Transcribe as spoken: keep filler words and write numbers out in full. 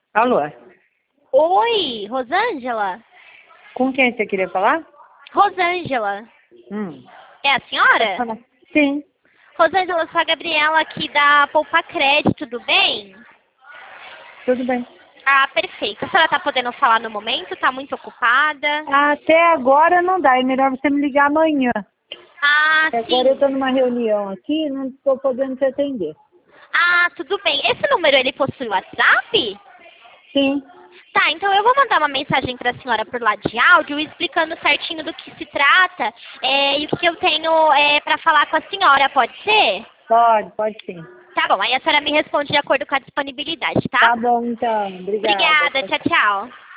Alô? Oi, Rosângela? Com quem você queria falar? Rosângela. Hum. É a senhora? Sim, Rosângela, eu sou a Gabriela aqui da Poupa Crédito, tudo bem? tudo bem. Ah, perfeito. A senhora tá podendo falar no momento? Tá muito ocupada? Até agora não dá, é melhor você me ligar amanhã. Ah, Agora eu sim. estou numa reunião aqui e não estou podendo te atender. Ah, tudo bem. Esse número, ele possui WhatsApp? Sim, Tá, então eu vou mandar uma mensagem para a senhora por lá de áudio, explicando certinho do que se trata é, e o que eu tenho é, para falar com a senhora, pode ser? pode, pode sim. Tá bom, aí a senhora me responde de acordo com a disponibilidade, tá? Tá bom então, obrigada. Obrigada, tchau, tchau.